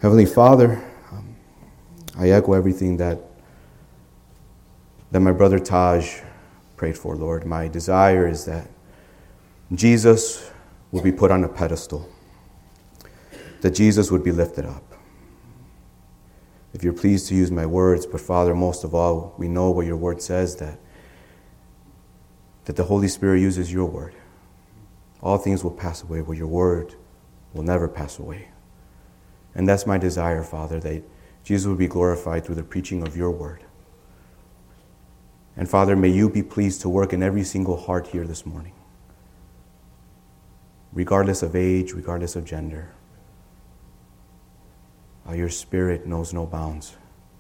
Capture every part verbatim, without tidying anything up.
Heavenly Father, um, I echo everything that, that my brother Taj prayed for, Lord. My desire is that Jesus would be put on a pedestal, that Jesus would be lifted up. If you're pleased to use my words, but Father, most of all, we know what your word says, that, that the Holy Spirit uses your word. All things will pass away, but your word will never pass away. And that's my desire, Father, that Jesus would be glorified through the preaching of your word. And Father, may you be pleased to work in every single heart here this morning, regardless of age, regardless of gender. Uh, your Spirit knows no bounds.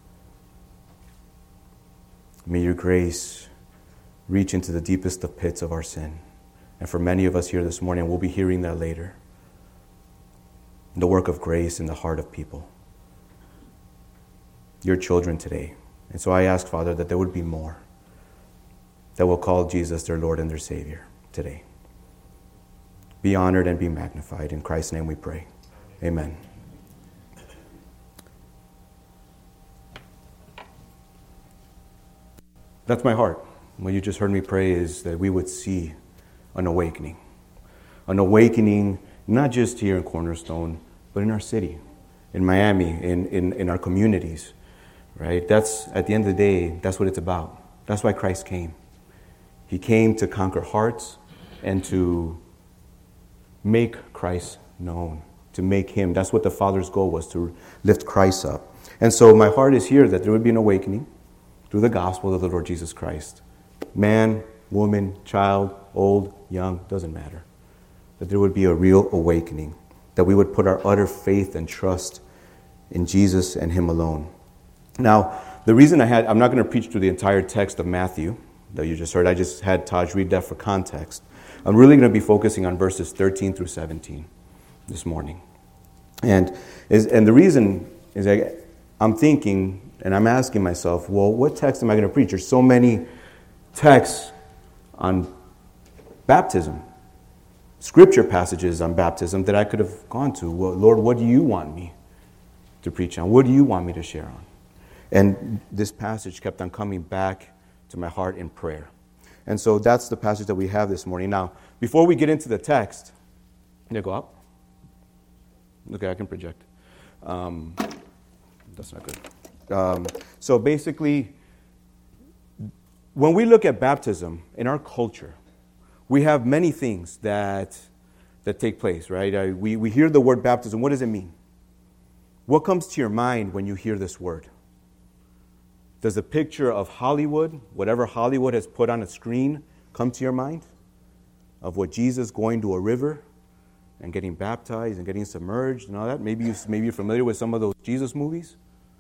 May your grace reach into the deepest of pits of our sin. And for many of us here this morning, we'll be hearing that later. The work of grace in the heart of people. Your children today. And so I ask, Father, that there would be more that will call Jesus their Lord and their Savior today. Be honored and be magnified. In Christ's name we pray. Amen. That's my heart. What you just heard me pray is that we would see an awakening. An awakening not just here in Cornerstone, but in our city, in Miami, in, in, in our communities, right? That's, at the end of the day, that's what it's about. That's why Christ came. He came to conquer hearts and to make Christ known, to make him. That's what the Father's goal was, to lift Christ up. And so my heart is here that there would be an awakening through the gospel of the Lord Jesus Christ. Man, woman, child, old, young, doesn't matter. That there would be a real awakening, that we would put our utter faith and trust in Jesus and him alone. Now, the reason I had, I'm not going to preach through the entire text of Matthew that you just heard. I just had Taj read that for context. I'm really going to be focusing on verses thirteen through seventeen this morning. And, is, and the reason is that I'm thinking, and I'm asking myself, well, what text am I going to preach? There's so many texts on baptism, scripture passages on baptism that I could have gone to. Well, Lord, what do you want me to preach on? What do you want me to share on? And this passage kept on coming back to my heart in prayer. And so that's the passage that we have this morning. Now, before we get into the text, can you go up? Okay, I can project. Um, that's not good. Um, so basically, when we look at baptism in our culture, we have many things that that take place, right? Uh, we, we hear the word baptism. What does it mean? What comes to your mind when you hear this word? Does the picture of Hollywood, whatever Hollywood has put on a screen, come to your mind? Of what Jesus going to a river and getting baptized and getting submerged and all that? Maybe, you, maybe you're familiar with some of those Jesus movies.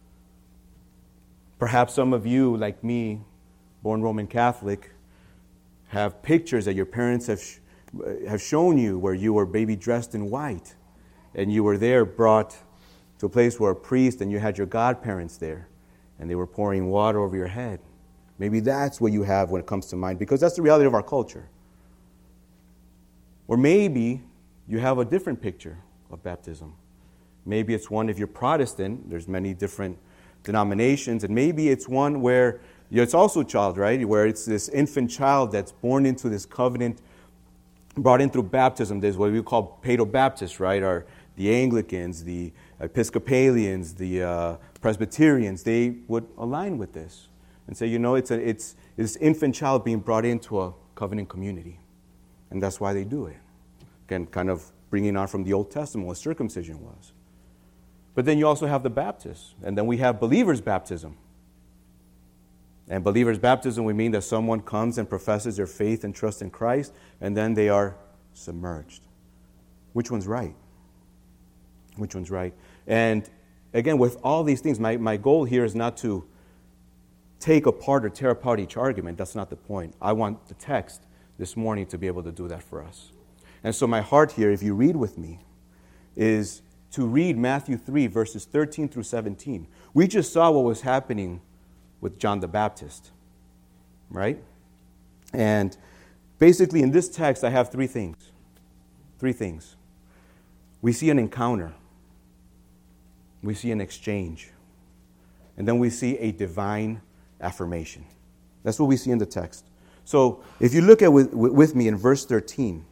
Perhaps some of you, like me, born Roman Catholic, have pictures that your parents have sh- have shown you where you were baby dressed in white and you were there brought to a place where a priest and you had your godparents there and they were pouring water over your head. Maybe that's what you have when it comes to mind, because that's the reality of our culture. Or maybe you have a different picture of baptism. Maybe it's one, if you're Protestant, there's many different denominations, and maybe it's one where it's also a child, right? Where it's this infant child that's born into this covenant, brought in through baptism. There's what we call Paedo-Baptists, right? Or the Anglicans, the Episcopalians, the uh, Presbyterians. They would align with this and say, you know, it's a, it's this infant child being brought into a covenant community, and that's why they do it. Again, kind of bringing on from the Old Testament what circumcision was. But then you also have the Baptists, and then we have believers' baptism. And believers' baptism, we mean that someone comes and professes their faith and trust in Christ, and then they are submerged. Which one's right? Which one's right? And again, with all these things, my, my goal here is not to take apart or tear apart each argument. That's not the point. I want the text this morning to be able to do that for us. And so my heart here, if you read with me, is to read Matthew three, verses thirteen through seventeen. We just saw what was happening with John the Baptist, right? And basically in this text, I have three things. Three things. We see an encounter. we see an exchange. And then we see a divine affirmation. That's what we see in the text. So if you look at with, with me in verse thirteen,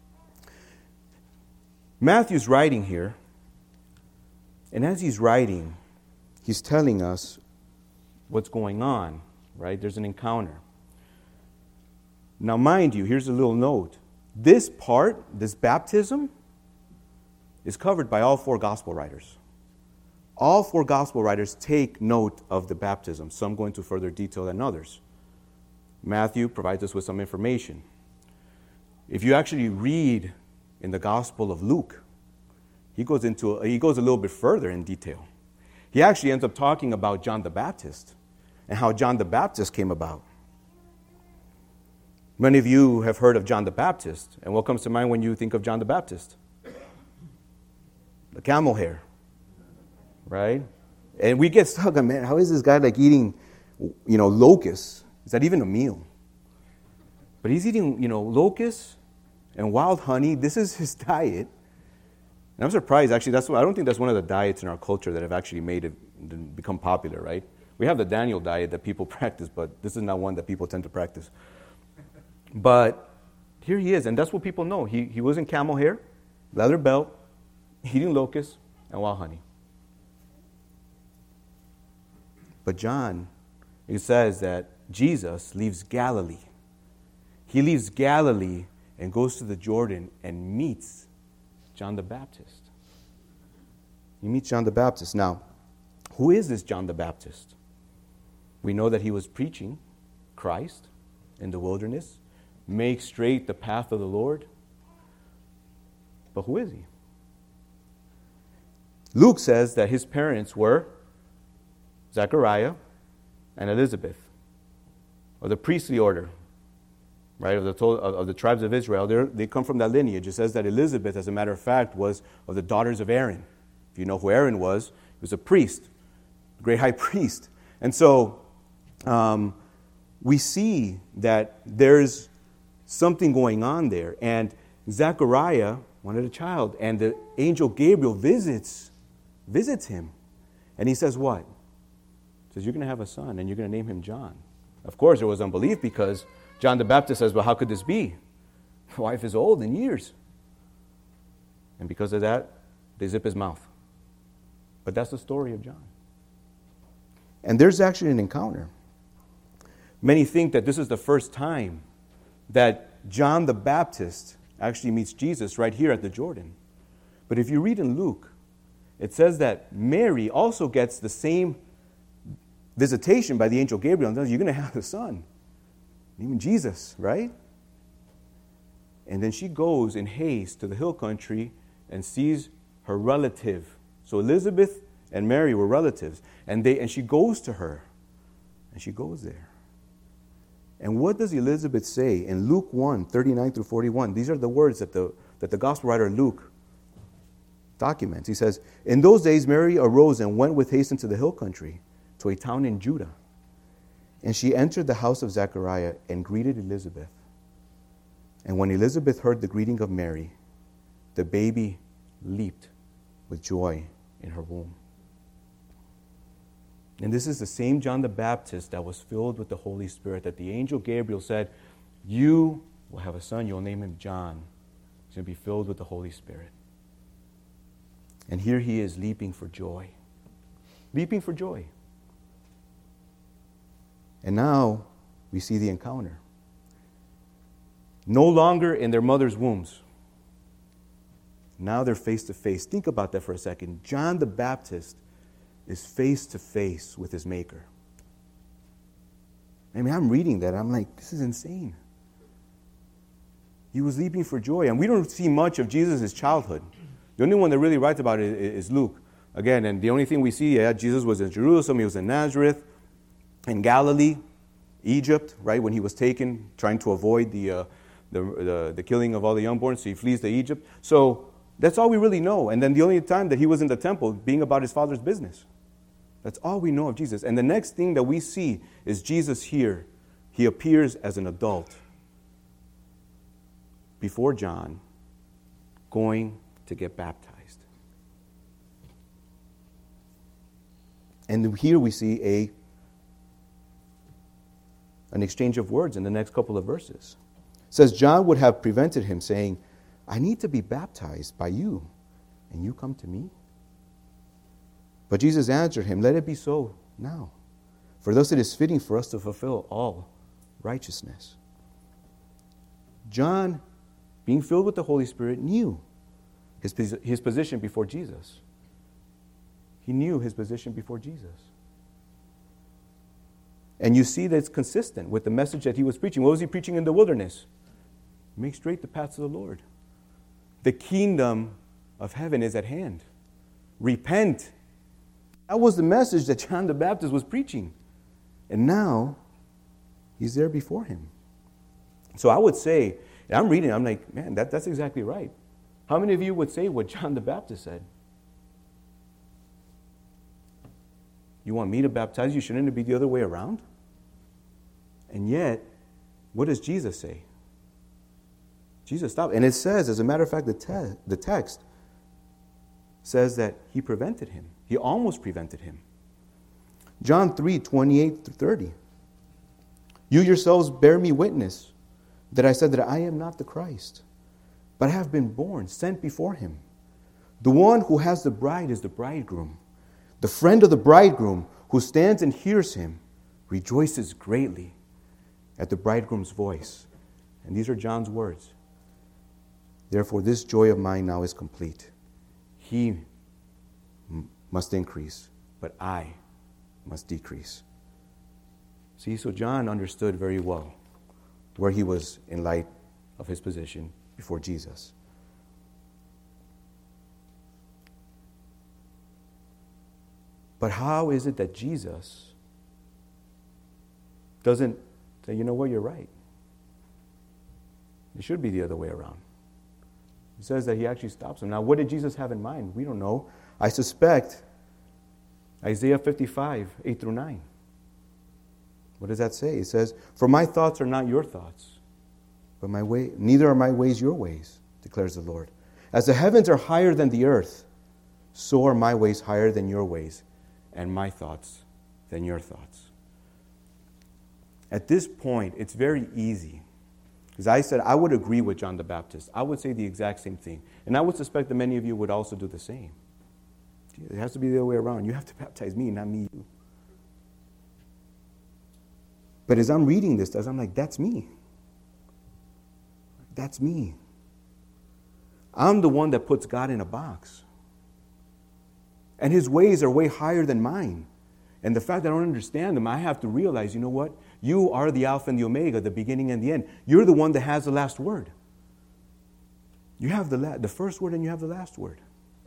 Matthew's writing here, and as he's writing, he's telling us what's going on, right? There's an encounter. Now, mind you, here's a little note. This part, this baptism, is covered by all four gospel writers. All four gospel writers take note of the baptism, some go into further detail than others. Matthew provides us with some information. If you actually read in the Gospel of Luke, he goes into he goes a little bit further in detail. He actually ends up talking about John the Baptist and how John the Baptist came about. Many of you have heard of John the Baptist, and what comes to mind when you think of John the Baptist? The camel hair, right? And we get stuck on, man, how is this guy like eating, you know, locusts? Is that even a meal? But he's eating, you know, locusts and wild honey. This is his diet. And I'm surprised, actually, that's I don't think that's one of the diets in our culture that have actually made it become popular, right? We have the Daniel diet that people practice, but this is not one that people tend to practice. But here he is, and that's what people know. He, he was in camel hair, leather belt, eating locusts, and wild honey. But John, it says that Jesus leaves Galilee. He leaves Galilee and goes to the Jordan and meets John the Baptist. He meets John the Baptist. Now, who is this John the Baptist? We know that he was preaching Christ in the wilderness, make straight the path of the Lord. But who is he? Luke says that his parents were Zechariah and Elizabeth, of the priestly order, right, of the, of the tribes of Israel. They're, they come from that lineage. It says that Elizabeth, as a matter of fact, was of the daughters of Aaron. If you know who Aaron was, he was a priest, a great high priest. And so um, we see that there's something going on there. And Zechariah wanted a child, and the angel Gabriel visits, visits him. And he says what? He says, you're going to have a son, and you're going to name him John. Of course, there was unbelief because John the Baptist says, well, how could this be? My wife is old in years. And because of that, they zip his mouth. But that's the story of John. And there's actually an encounter. Many think that this is the first time that John the Baptist actually meets Jesus right here at the Jordan. But if you read in Luke, it says that Mary also gets the same visitation by the angel Gabriel and tells, you're going to have a son. Even Jesus, right? And then she goes in haste to the hill country and sees her relative. So Elizabeth and Mary were relatives. And they and she goes to her. And she goes there. And what does Elizabeth say in Luke one, thirty-nine through forty-one? These are the words that the, that the gospel writer Luke documents. He says, in those days Mary arose and went with haste into the hill country to a town in Judah. And she entered the house of Zechariah and greeted Elizabeth. And when Elizabeth heard the greeting of Mary, the baby leaped with joy in her womb. And this is the same John the Baptist that was filled with the Holy Spirit, that the angel Gabriel said, you will have a son, you'll name him John. He's going to be filled with the Holy Spirit. And here he is leaping for joy. Leaping for joy. And now we see the encounter. No longer in their mother's wombs. Now they're face to face. Think about that for a second. John the Baptist is face to face with his Maker. I mean, I'm reading that. I'm like, this is insane. He was leaping for joy. And we don't see much of Jesus' childhood. The only one that really writes about it is Luke. Again, and the only thing we see, yeah, Jesus was in Jerusalem, he was in Nazareth, in Galilee, Egypt, right, when he was taken, trying to avoid the, uh, the, the, the killing of all the youngborns, so he flees to Egypt. So that's all we really know. And then the only time that he was in the temple, being about his father's business. That's all we know of Jesus. And the next thing that we see is Jesus here. He appears as an adult before John, going to get baptized. And here we see a an exchange of words in the next couple of verses. It says, John would have prevented him, saying, I need to be baptized by you, and you come to me? But Jesus answered him, let it be so now, for thus it is fitting for us to fulfill all righteousness. John, being filled with the Holy Spirit, knew his, his position before Jesus. He knew his position before Jesus. And you see that it's consistent with the message that he was preaching. What was he preaching in the wilderness? Make straight the paths of the Lord. The kingdom of heaven is at hand. Repent. That was the message that John the Baptist was preaching. And now, he's there before him. So I would say, and I'm reading, I'm like, man, that, that's exactly right. How many of you would say what John the Baptist said? You want me to baptize you? Shouldn't it be the other way around? And yet, what does Jesus say? Jesus stopped. And it says, as a matter of fact, the, te- the text says that he prevented him. He almost prevented him. John three, twenty-eight through thirty. You yourselves bear me witness that I said that I am not the Christ, but I have been born, sent before him. The one who has the bride is the bridegroom. The friend of the bridegroom who stands and hears him rejoices greatly at the bridegroom's voice. And these are John's words. Therefore, this joy of mine now is complete. He m- must increase, but I must decrease. See, so John understood very well where he was in light of his position before Jesus. But how is it that Jesus doesn't say, you know what, you're right? It should be the other way around. He says that he actually stops him. Now, what did Jesus have in mind? We don't know. I suspect Isaiah fifty-five, eight through nine. What does that say? It says, for my thoughts are not your thoughts, but my way, neither are my ways your ways, declares the Lord. As the heavens are higher than the earth, so are my ways higher than your ways, and my thoughts than your thoughts. At this point, it's very easy. Because I said I would agree with John the Baptist. I would say the exact same thing. And I would suspect that many of you would also do the same. It has to be the other way around. You have to baptize me, not me you. But as I'm reading this, as I'm like, that's me. That's me. I'm the one that puts God in a box. And his ways are way higher than mine. And the fact that I don't understand them, I have to realize, you know what? You are the Alpha and the Omega, the beginning and the end. You're the one that has the last word. You have the, la- the first word and you have the last word.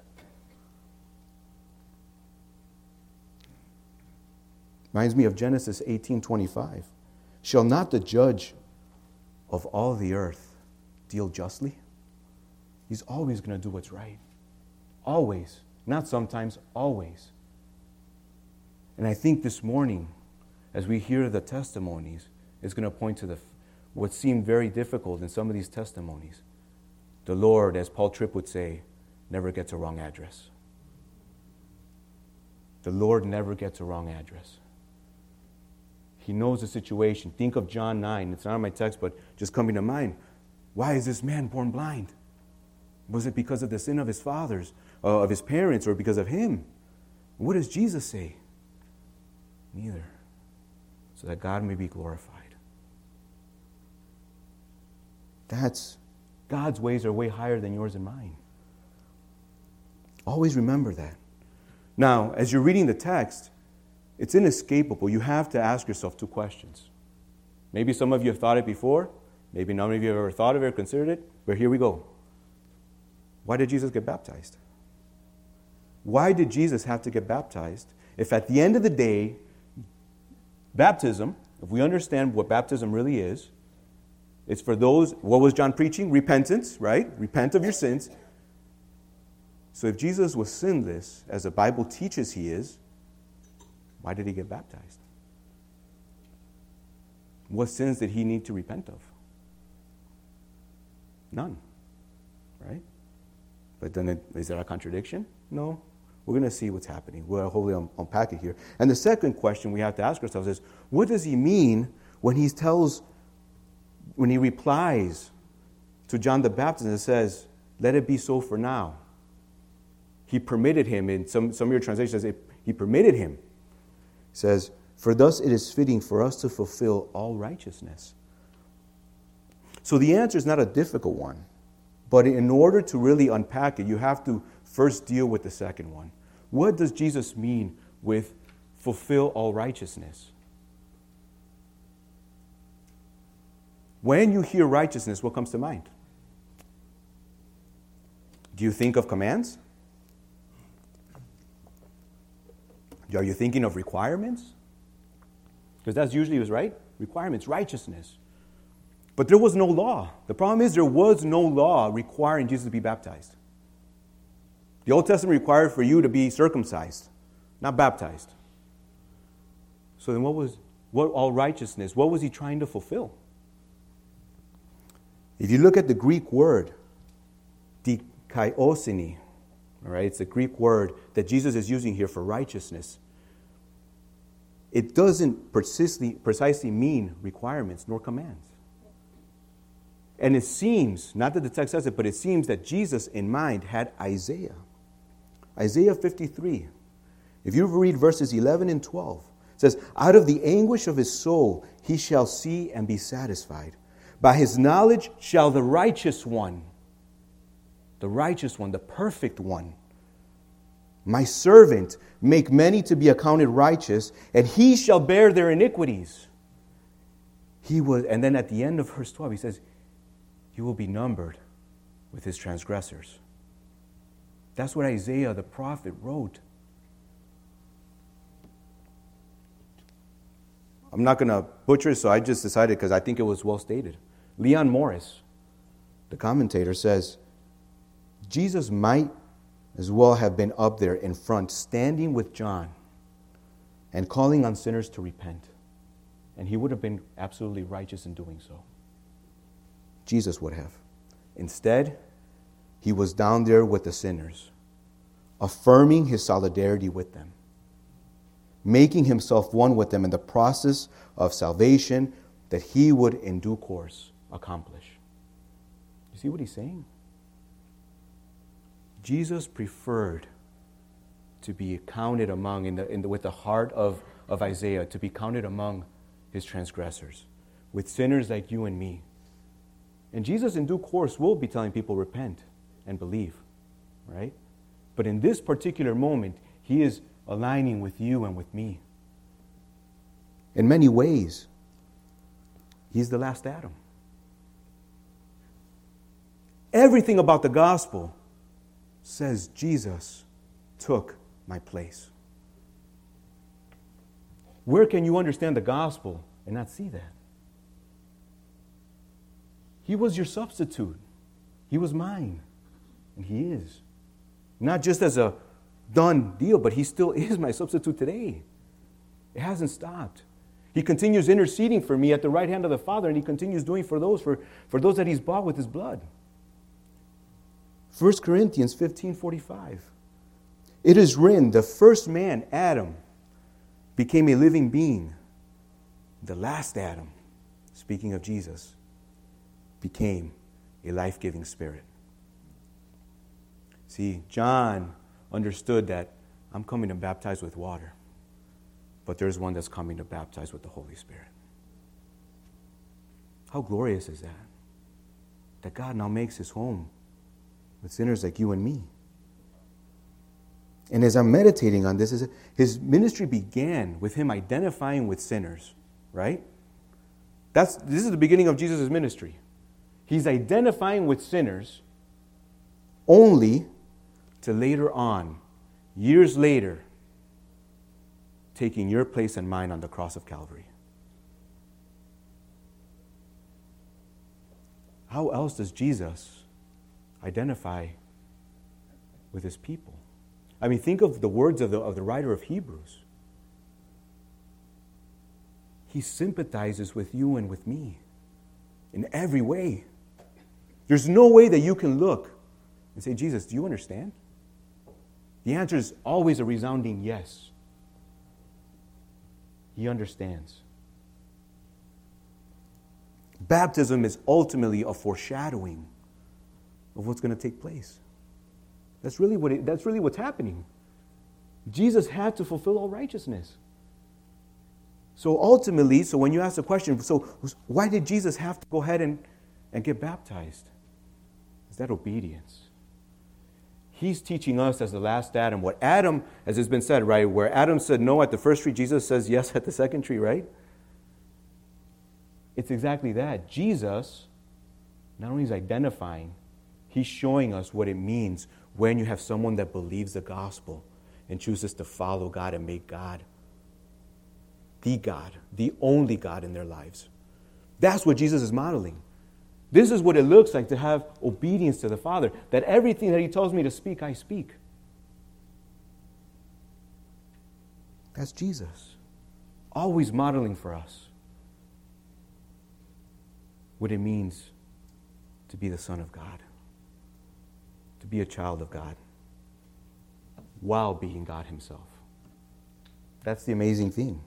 Reminds me of Genesis eighteen twenty-five. Shall not the judge of all the earth deal justly? He's always going to do what's right. Always. Not sometimes, always. And I think this morning, as we hear the testimonies, it's going to point to the what seemed very difficult in some of these testimonies. The Lord, as Paul Tripp would say, never gets a wrong address. The Lord never gets a wrong address. He knows the situation. Think of John nine. It's not on my text, but just coming to mind. Why is this man born blind? Was it because of the sin of his fathers, uh, of his parents, or because of him? What does Jesus say? Neither. So that God may be glorified. That's, God's ways are way higher than yours and mine. Always remember that. Now, as you're reading the text, it's inescapable. You have to ask yourself two questions. Maybe some of you have thought it before. Maybe none of you have ever thought of it or considered it. But here we go. Why did Jesus get baptized? Why did Jesus have to get baptized if at the end of the day, baptism, if we understand what baptism really is, it's for those, what was John preaching? Repentance, right? Repent of your sins. So if Jesus was sinless, as the Bible teaches he is, why did he get baptized? What sins did he need to repent of? None, right? But then it, is there a contradiction? No. We're going to see what's happening. We'll hopefully un- unpack it here. And the second question we have to ask ourselves is, what does he mean when he tells, when he replies to John the Baptist and says, let it be so for now? He permitted him, in some, some of your translations, it, he permitted him. He says, for thus it is fitting for us to fulfill all righteousness. So the answer is not a difficult one. But in order to really unpack it, you have to first deal with the second one. What does Jesus mean with fulfill all righteousness? When you hear righteousness, what comes to mind? Do you think of commands? Are you thinking of requirements? Because that's usually what's right. Requirements, righteousness. But there was no law. The problem is there was no law requiring Jesus to be baptized. The Old Testament required for you to be circumcised, not baptized. So then what was what all righteousness? What was he trying to fulfill? If you look at the Greek word, dikaiosini, all right, it's the Greek word that Jesus is using here for righteousness. It doesn't precisely, precisely mean requirements nor commands. And it seems, not that the text says it, but it seems that Jesus in mind had Isaiah. Isaiah fifty-three. If you read verses eleven and twelve, it says, out of the anguish of his soul he shall see and be satisfied. By his knowledge shall the righteous one, the righteous one, the perfect one, my servant, make many to be accounted righteous, and he shall bear their iniquities. He was, and then at the end of verse twelve, he says, he will be numbered with his transgressors. That's what Isaiah the prophet wrote. I'm not going to butcher it, so I just decided because I think it was well stated. Leon Morris, the commentator, says, Jesus might as well have been up there in front, standing with John and calling on sinners to repent. And he would have been absolutely righteous in doing so. Jesus would have. Instead, he was down there with the sinners, affirming his solidarity with them, making himself one with them in the process of salvation that he would in due course accomplish. You see what he's saying? Jesus preferred to be counted among, in the, in the, with the heart of, of Isaiah, to be counted among his transgressors, with sinners like you and me. And Jesus in due course will be telling people repent and believe, right? But in this particular moment, he is aligning with you and with me. In many ways, he's the last Adam. Everything about the gospel says Jesus took my place. Where can you understand the gospel and not see that? He was your substitute. He was mine. And he is. Not just as a done deal, but he still is my substitute today. It hasn't stopped. He continues interceding for me at the right hand of the Father, and he continues doing for those for, for those that he's bought with his blood. First Corinthians fifteen forty-five. It is written, the first man, Adam, became a living being. The last Adam, speaking of Jesus, became a life-giving spirit. See, John understood that I'm coming to baptize with water, but there's one that's coming to baptize with the Holy Spirit. How glorious is that? That God now makes his home with sinners like you and me. And as I'm meditating on this, his ministry began with him identifying with sinners, right? That's this is the beginning of Jesus' ministry. He's identifying with sinners only to later on, years later, taking your place and mine on the cross of Calvary. How else does Jesus identify with his people? I mean, think of the words of the, of the writer of Hebrews. He sympathizes with you and with me in every way. There's no way that you can look and say, Jesus, do you understand? The answer is always a resounding yes. He understands. Baptism is ultimately a foreshadowing of what's going to take place. That's really what it, that's really what's happening. Jesus had to fulfill all righteousness. So ultimately, so when you ask the question, so why did Jesus have to go ahead and, and get baptized? Is that obedience? He's teaching us as the last Adam. What Adam, as has been said, right? Where Adam said no at the first tree, Jesus says yes at the second tree, right? It's exactly that. Jesus not only is identifying, he's showing us what it means when you have someone that believes the gospel and chooses to follow God and make God the God, the only God in their lives. That's what Jesus is modeling. This is what it looks like to have obedience to the Father, that everything that he tells me to speak, I speak. That's Jesus, always modeling for us what it means to be the Son of God, to be a child of God, while being God himself. That's the amazing thing.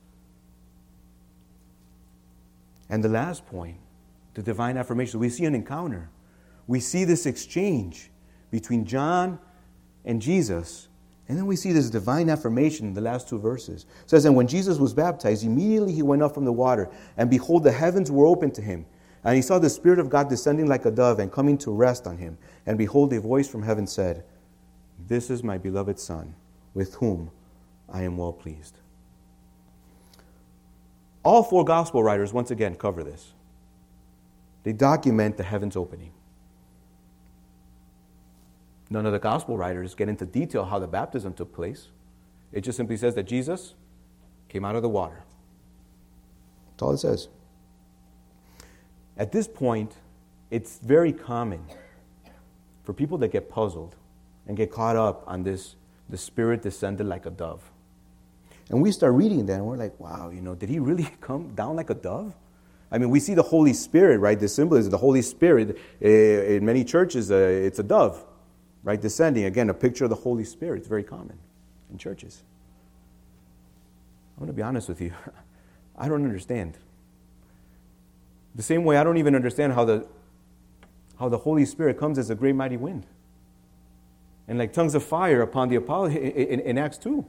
And the last point, the divine affirmation. We see an encounter. We see this exchange between John and Jesus. And then we see this divine affirmation in the last two verses. It says, and when Jesus was baptized, immediately he went up from the water, and behold, the heavens were opened to him. And he saw the Spirit of God descending like a dove and coming to rest on him. And behold, a voice from heaven said, this is my beloved Son, with whom I am well pleased. All four gospel writers, once again, cover this. They document the heavens opening. None of the gospel writers get into detail how the baptism took place. It just simply says that Jesus came out of the water. That's all it says. At this point, it's very common for people that get puzzled and get caught up on this, the Spirit descended like a dove. And we start reading that and we're like, wow, you know, did he really come down like a dove? I mean, we see the Holy Spirit, right? The symbol is the Holy Spirit. In many churches, uh, it's a dove, right? Descending. Again, a picture of the Holy Spirit. It's very common in churches. I'm going to be honest with you. I don't understand. The same way I don't even understand how the how the Holy Spirit comes as a great mighty wind. And like tongues of fire upon the apostles in, in, in Acts two.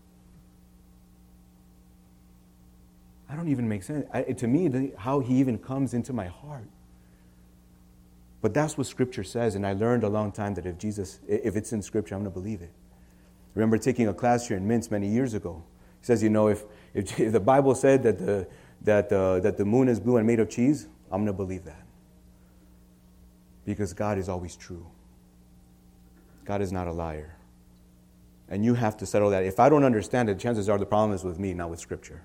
I don't even make sense. I, to me, the, how he even comes into my heart. But that's what Scripture says, and I learned a long time that if Jesus, if it's in Scripture, I'm going to believe it. I remember taking a class here in Mintz many years ago. He says, you know, if, if, if the Bible said that the that uh, that the moon is blue and made of cheese, I'm going to believe that. Because God is always true. God is not a liar. And you have to settle that. If I don't understand it, chances are the problem is with me, not with Scripture.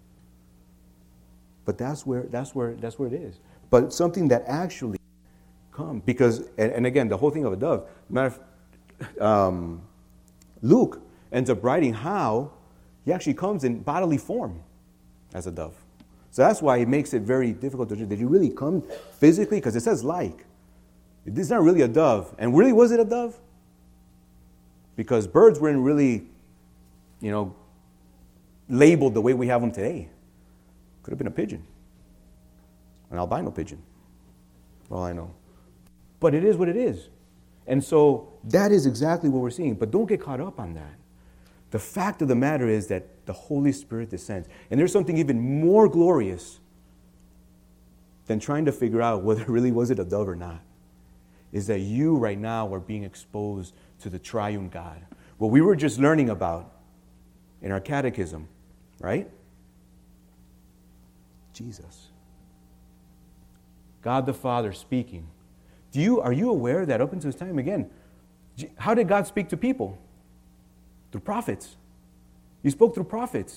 But that's where that's where that's where it is. But something that actually comes, because and, and again, the whole thing of a dove. Matter of, um, Luke ends up writing how he actually comes in bodily form as a dove. So that's why it makes it very difficult to. Did he really come physically? Because it says like. It's not really a dove. And really, was it a dove? Because birds weren't really, you know, labeled the way we have them today. Could have been a pigeon. An albino pigeon. For all I know. But it is what it is. And so that is exactly what we're seeing. But don't get caught up on that. The fact of the matter is that the Holy Spirit descends. And there's something even more glorious than trying to figure out whether really was it a dove or not. Is that you right now are being exposed to the triune God. What we were just learning about in our catechism, right? Jesus. God the Father speaking. Do you, are you aware that up until this time, again, how did God speak to people? Through prophets. He spoke through prophets.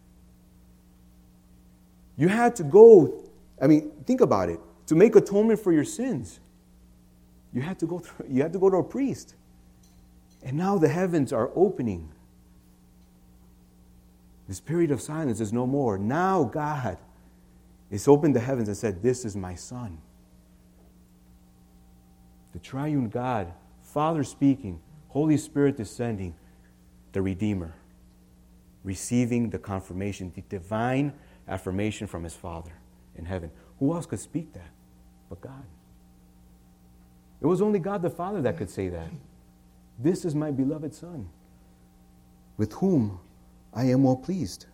You had to go, I mean, think about it. To make atonement for your sins, you had to go through, you had to go to a priest. And now the heavens are opening. This period of silence is no more. Now God has opened the heavens and said, this is my Son. The triune God, Father speaking, Holy Spirit descending, the Redeemer, receiving the confirmation, the divine affirmation from his Father in heaven. Who else could speak that but God? It was only God the Father that could say that. This is my beloved Son, with whom I am well pleased.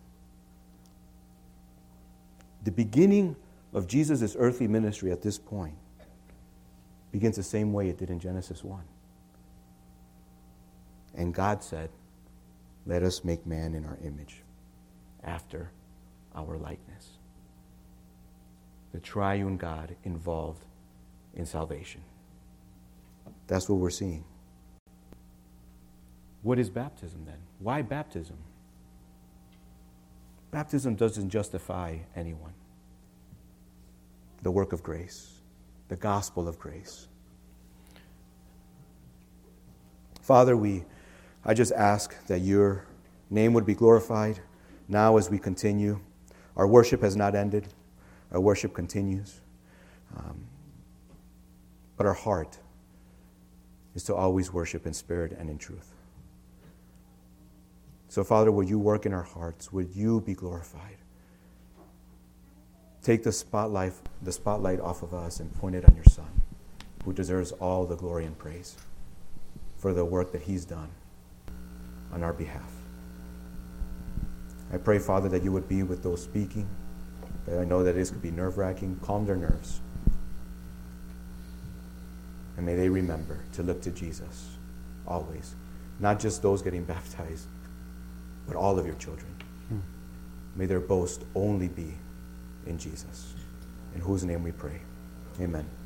The beginning of Jesus' earthly ministry at this point begins the same way it did in Genesis one. And God said, let us make man in our image, after our likeness. The triune God involved in salvation. That's what we're seeing. What is baptism then? Why baptism? Baptism doesn't justify anyone. The work of grace, the gospel of grace. Father, we, I just ask that your name would be glorified now as we continue. Our worship has not ended. Our worship continues. Um, but our heart is to always worship in spirit and in truth. So, Father, would you work in our hearts? Would you be glorified? Take the spotlight, the spotlight off of us and point it on your Son, who deserves all the glory and praise for the work that he's done on our behalf. I pray, Father, that you would be with those speaking. That I know that this could be nerve-wracking. Calm their nerves. And may they remember to look to Jesus always. Not just those getting baptized, but all of your children. Hmm. May their boast only be in Jesus, in whose name we pray. Amen.